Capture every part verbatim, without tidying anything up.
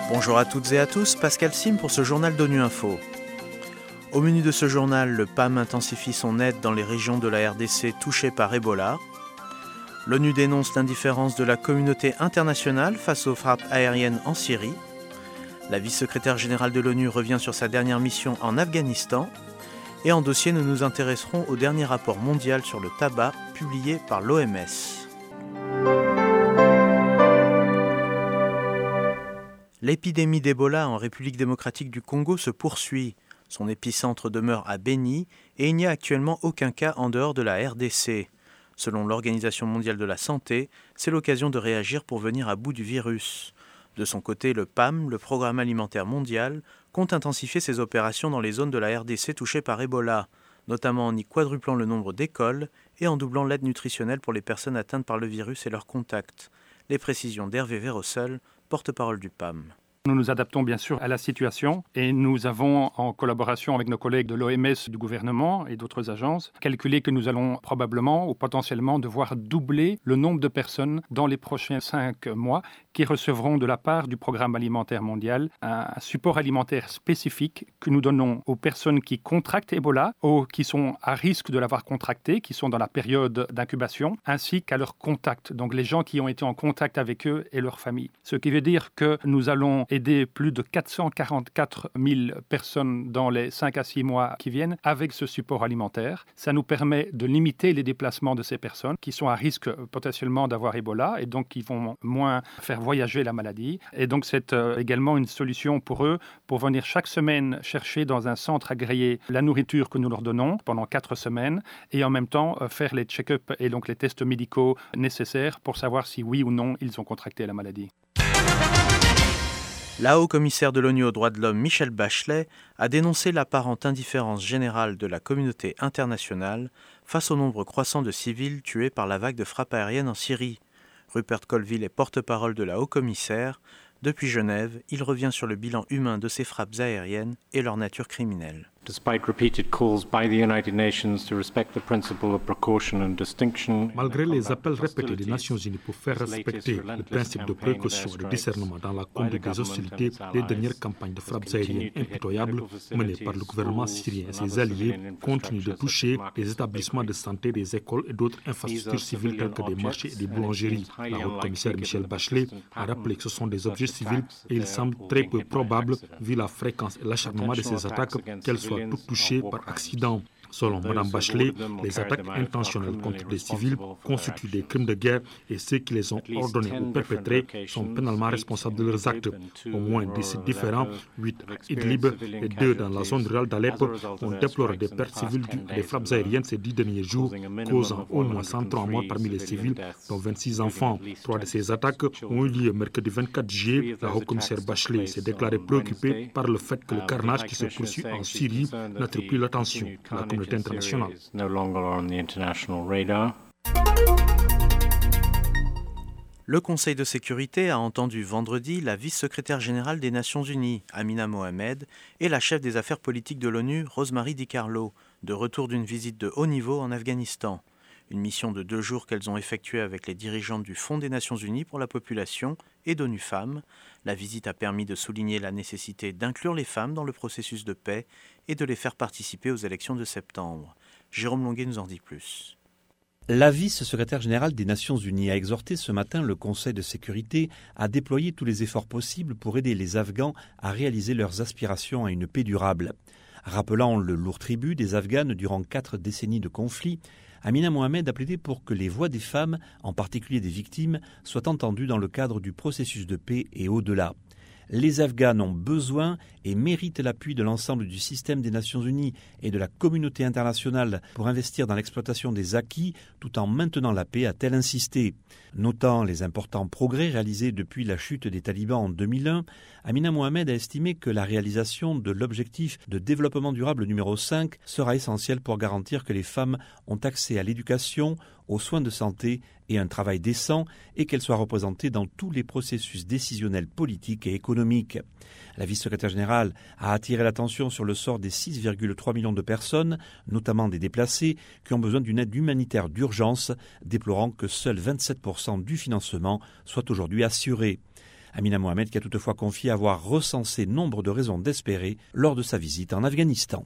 Bonjour à toutes et à tous, Pascal Sim pour ce journal d'ONU Info. Au menu de ce journal, le P A M intensifie son aide dans les régions de la R D C touchées par Ebola. L'ONU dénonce l'indifférence de la communauté internationale face aux frappes aériennes en Syrie. La vice-secrétaire générale de l'ONU revient sur sa dernière mission en Afghanistan. Et en dossier, nous nous intéresserons au dernier rapport mondial sur le tabac publié par l'O M S. L'épidémie d'Ebola en République démocratique du Congo se poursuit. Son épicentre demeure à Beni et il n'y a actuellement aucun cas en dehors de la R D C. Selon l'Organisation mondiale de la santé, c'est l'occasion de réagir pour venir à bout du virus. De son côté, le P A M, le Programme alimentaire mondial, compte intensifier ses opérations dans les zones de la R D C touchées par Ebola, notamment en y quadruplant le nombre d'écoles et en doublant l'aide nutritionnelle pour les personnes atteintes par le virus et leurs contacts. Les précisions d'Hervé Vérossel, porte-parole du P A M. Nous nous adaptons bien sûr à la situation et nous avons, en collaboration avec nos collègues de l'O M S, du gouvernement et d'autres agences, calculé que nous allons probablement ou potentiellement devoir doubler le nombre de personnes dans les prochains cinq mois qui recevront de la part du Programme alimentaire mondial un support alimentaire spécifique que nous donnons aux personnes qui contractent Ebola, ou qui sont à risque de l'avoir contracté, qui sont dans la période d'incubation, ainsi qu'à leurs contacts, donc les gens qui ont été en contact avec eux et leurs familles. Ce qui veut dire que nous allons aider plus de quatre cent quarante-quatre mille personnes dans les cinq à six mois qui viennent avec ce support alimentaire. Ça nous permet de limiter les déplacements de ces personnes qui sont à risque potentiellement d'avoir Ebola et donc qui vont moins faire voyager la maladie. Et donc c'est également une solution pour eux pour venir chaque semaine chercher dans un centre agréé la nourriture que nous leur donnons pendant quatre semaines et en même temps faire les check-ups et donc les tests médicaux nécessaires pour savoir si oui ou non ils ont contracté la maladie. La haut-commissaire de l'ONU aux droits de l'homme, Michelle Bachelet, a dénoncé l'apparente indifférence générale de la communauté internationale face au nombre croissant de civils tués par la vague de frappes aériennes en Syrie. Rupert Colville est porte-parole de la haut-commissaire. Depuis Genève, il revient sur le bilan humain de ces frappes aériennes et leur nature criminelle. Malgré les appels répétés des Nations Unies pour faire respecter le principe de précaution et de discernement dans la conduite des hostilités, les dernières campagnes de frappes aériennes impitoyables menées par le gouvernement syrien et ses alliés continuent de toucher les établissements de santé, des écoles et d'autres infrastructures civiles telles que des marchés et des boulangeries. La haute-commissaire Michelle Bachelet a rappelé que ce sont des objets civils et il semble très peu probable, vu la fréquence et l'acharnement de ces attaques, qu'elles soient toutes touchées par accident. Selon Mme Bachelet, les attaques intentionnelles contre des civils constituent des crimes de guerre et ceux qui les ont ordonnés ou perpétrés sont pénalement responsables de leurs actes. Au moins dix sites différents, huit à Idlib et deux dans la zone rurale d'Alep, ont déploré des pertes civiles dues à des frappes aériennes ces dix derniers jours, causant au moins cent trois morts parmi les civils, dont vingt-six enfants. Trois de ces attaques ont eu lieu mercredi vingt-quatre juillet. La haut-commissaire Bachelet s'est déclarée préoccupée par le fait que le carnage qui se poursuit en Syrie n'attire plus l'attention de la communauté internationale. Le Conseil de sécurité a entendu vendredi la vice-secrétaire générale des Nations Unies, Amina Mohamed, et la chef des affaires politiques de l'ONU, Rosemary DiCarlo, de retour d'une visite de haut niveau en Afghanistan. Une mission de deux jours qu'elles ont effectuée avec les dirigeantes du Fonds des Nations Unies pour la population et d'ONU Femmes. La visite a permis de souligner la nécessité d'inclure les femmes dans le processus de paix et de les faire participer aux élections de septembre. Jérôme Longuet nous en dit plus. La vice-secrétaire générale des Nations Unies a exhorté ce matin le Conseil de sécurité à déployer tous les efforts possibles pour aider les Afghans à réaliser leurs aspirations à une paix durable. Rappelant le lourd tribut des Afghanes durant quatre décennies de conflit, Amina Mohamed a plaidé pour que les voix des femmes, en particulier des victimes, soient entendues dans le cadre du processus de paix et au-delà. Les Afghans ont besoin et méritent l'appui de l'ensemble du système des Nations Unies et de la communauté internationale pour investir dans l'exploitation des acquis tout en maintenant la paix, a-t-elle insisté. Notant les importants progrès réalisés depuis la chute des talibans en deux mille un, Amina Mohamed a estimé que la réalisation de l'objectif de développement durable numéro cinq sera essentielle pour garantir que les femmes ont accès à l'éducation, aux soins de santé et un travail décent et qu'elles soient représentées dans tous les processus décisionnels politiques et économiques. La vice-secrétaire générale a attiré l'attention sur le sort des six virgule trois millions de personnes, notamment des déplacés, qui ont besoin d'une aide humanitaire d'urgence, déplorant que seuls vingt-sept pour cent du financement soit aujourd'hui assuré. Amina Mohamed qui a toutefois confié avoir recensé nombre de raisons d'espérer lors de sa visite en Afghanistan.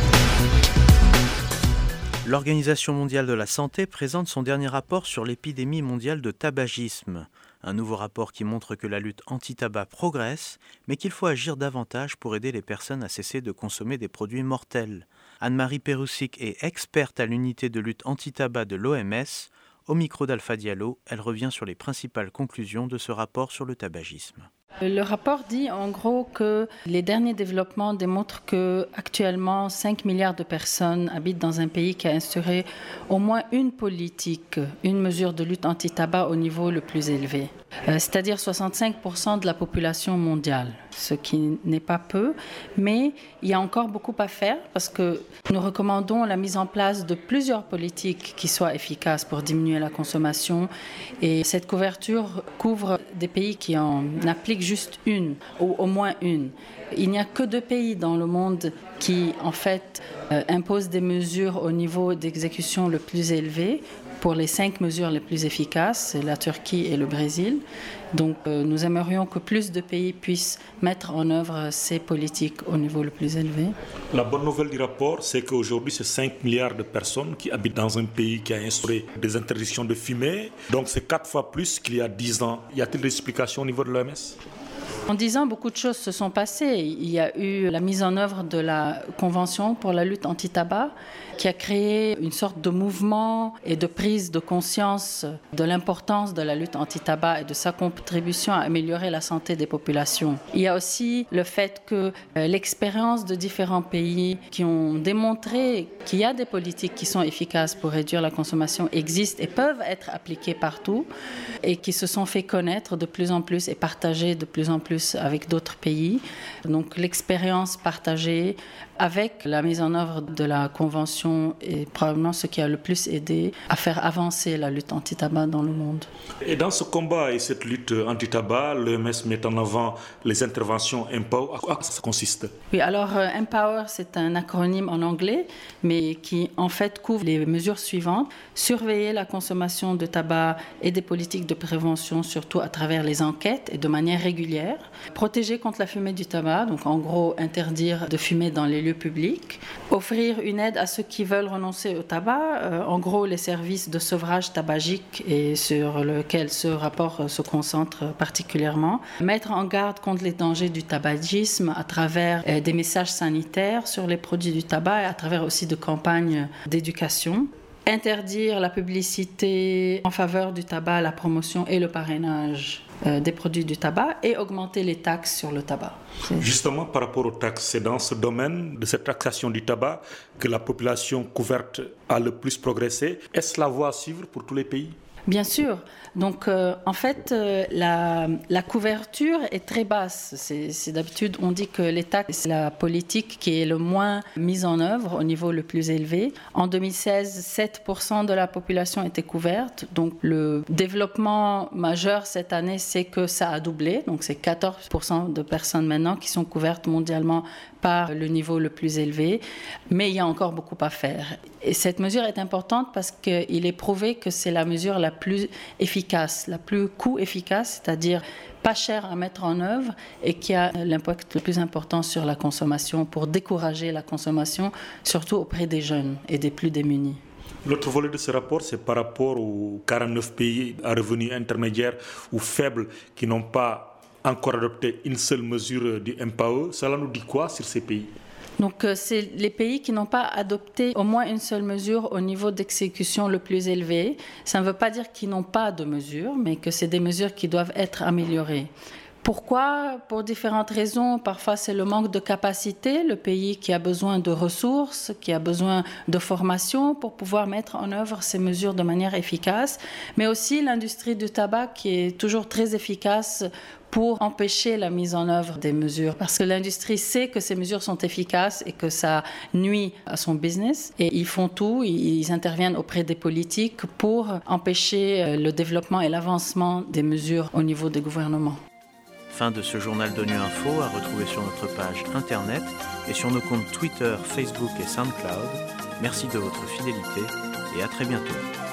L'Organisation mondiale de la santé présente son dernier rapport sur l'épidémie mondiale de tabagisme. Un nouveau rapport qui montre que la lutte anti-tabac progresse, mais qu'il faut agir davantage pour aider les personnes à cesser de consommer des produits mortels. Anne-Marie Peroussic est experte à l'unité de lutte anti-tabac de l'O M S. Au micro d'Alpha Diallo, elle revient sur les principales conclusions de ce rapport sur le tabagisme. Le rapport dit en gros que les derniers développements démontrent que actuellement cinq milliards de personnes habitent dans un pays qui a instauré au moins une politique, une mesure de lutte anti-tabac au niveau le plus élevé, euh, c'est-à-dire soixante-cinq pour cent de la population mondiale, ce qui n'est pas peu, mais il y a encore beaucoup à faire parce que nous recommandons la mise en place de plusieurs politiques qui soient efficaces pour diminuer la consommation et cette couverture couvre des pays qui en appliquent juste une, ou au moins une. Il n'y a que deux pays dans le monde qui, en fait, euh, imposent des mesures au niveau d'exécution le plus élevé. Pour les cinq mesures les plus efficaces, c'est la Turquie et le Brésil. Donc, euh, nous aimerions que plus de pays puissent mettre en œuvre ces politiques au niveau le plus élevé. La bonne nouvelle du rapport, c'est qu'aujourd'hui, c'est cinq milliards de personnes qui habitent dans un pays qui a instauré des interdictions de fumer. Donc, c'est quatre fois plus qu'il y a dix ans. Y a-t-il des explications au niveau de l'O M S ? En dix ans, beaucoup de choses se sont passées. Il y a eu la mise en œuvre de la Convention pour la lutte anti-tabac qui a créé une sorte de mouvement et de prise de conscience de l'importance de la lutte anti-tabac et de sa contribution à améliorer la santé des populations. Il y a aussi le fait que l'expérience de différents pays qui ont démontré qu'il y a des politiques qui sont efficaces pour réduire la consommation existent et peuvent être appliquées partout et qui se sont fait connaître de plus en plus et partagées de plus en plus avec d'autres pays. Donc l'expérience partagée avec la mise en œuvre de la Convention est probablement ce qui a le plus aidé à faire avancer la lutte anti-tabac dans le monde. Et dans ce combat et cette lutte anti-tabac, l'O M S met en avant les interventions Empower. À quoi ça consiste ? Oui, alors euh, Empower, c'est un acronyme en anglais, mais qui en fait couvre les mesures suivantes. Surveiller la consommation de tabac et des politiques de prévention, surtout à travers les enquêtes et de manière régulière. Protéger contre la fumée du tabac, donc en gros interdire de fumer dans les lieux publics. Offrir une aide à ceux qui veulent renoncer au tabac, euh, en gros les services de sevrage tabagique et sur lequel ce rapport se concentre particulièrement. Mettre en garde contre les dangers du tabagisme à travers euh, des messages sanitaires sur les produits du tabac et à travers aussi de campagnes d'éducation. Interdire la publicité en faveur du tabac, la promotion et le parrainage euh, des produits du tabac et augmenter les taxes sur le tabac. C'est... Justement, par rapport aux taxes, c'est dans ce domaine de cette taxation du tabac que la population couverte a le plus progressé. Est-ce la voie à suivre pour tous les pays ? Bien sûr. Donc, euh, en fait, euh, la, la couverture est très basse. C'est, c'est d'habitude, on dit que les taxes, c'est la politique qui est le moins mise en œuvre au niveau le plus élevé. En deux mille seize, sept pour cent de la population était couverte. Donc, le développement majeur cette année, c'est que ça a doublé. Donc, c'est quatorze pour cent de personnes maintenant qui sont couvertes mondialement par le niveau le plus élevé. Mais il y a encore beaucoup à faire. Et cette mesure est importante parce qu'il est prouvé que c'est la mesure la plus efficace, la plus coût-efficace, c'est-à-dire pas cher à mettre en œuvre et qui a l'impact le plus important sur la consommation pour décourager la consommation, surtout auprès des jeunes et des plus démunis. L'autre volet de ce rapport, c'est par rapport aux quarante-neuf pays à revenus intermédiaires ou faibles qui n'ont pas encore adopté une seule mesure du Empower. Cela nous dit quoi sur ces pays ? Donc, c'est les pays qui n'ont pas adopté au moins une seule mesure au niveau d'exécution le plus élevé. Ça ne veut pas dire qu'ils n'ont pas de mesures, mais que c'est des mesures qui doivent être améliorées. Pourquoi ? Pour différentes raisons. Parfois, c'est le manque de capacité, le pays qui a besoin de ressources, qui a besoin de formation pour pouvoir mettre en œuvre ces mesures de manière efficace, mais aussi l'industrie du tabac qui est toujours très efficace pour empêcher la mise en œuvre des mesures. Parce que l'industrie sait que ces mesures sont efficaces et que ça nuit à son business. Et ils font tout, ils interviennent auprès des politiques pour empêcher le développement et l'avancement des mesures au niveau des gouvernements. Fin de ce journal d'ONU Info à retrouver sur notre page internet et sur nos comptes Twitter, Facebook et SoundCloud. Merci de votre fidélité et à très bientôt.